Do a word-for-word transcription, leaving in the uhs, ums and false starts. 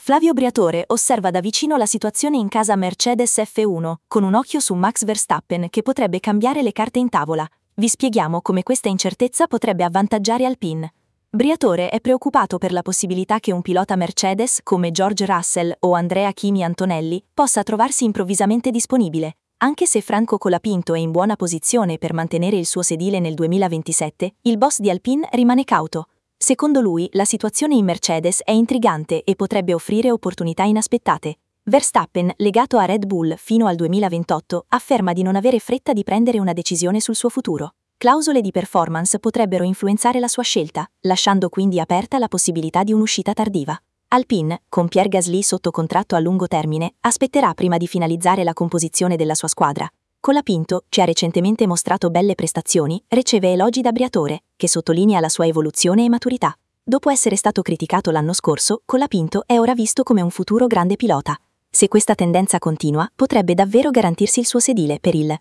Flavio Briatore osserva da vicino la situazione in casa Mercedes F uno, con un occhio su Max Verstappen che potrebbe cambiare le carte in tavola. Vi spieghiamo come questa incertezza potrebbe avvantaggiare Alpine. Briatore è preoccupato per la possibilità che un pilota Mercedes come George Russell o Andrea Kimi Antonelli possa trovarsi improvvisamente disponibile. Anche se Franco Colapinto è in buona posizione per mantenere il suo sedile nel duemilaventisette, il boss di Alpine rimane cauto. Secondo lui, la situazione in Mercedes è intrigante e potrebbe offrire opportunità inaspettate. Verstappen, legato a Red Bull fino al duemilaventotto, afferma di non avere fretta di prendere una decisione sul suo futuro. Clausole di performance potrebbero influenzare la sua scelta, lasciando quindi aperta la possibilità di un'uscita tardiva. Alpine, con Pierre Gasly sotto contratto a lungo termine, aspetterà prima di finalizzare la composizione della sua squadra. Colapinto, che ha recentemente mostrato belle prestazioni, riceve elogi da Briatore, che sottolinea la sua evoluzione e maturità. Dopo essere stato criticato l'anno scorso, Colapinto è ora visto come un futuro grande pilota. Se questa tendenza continua, potrebbe davvero garantirsi il suo sedile per il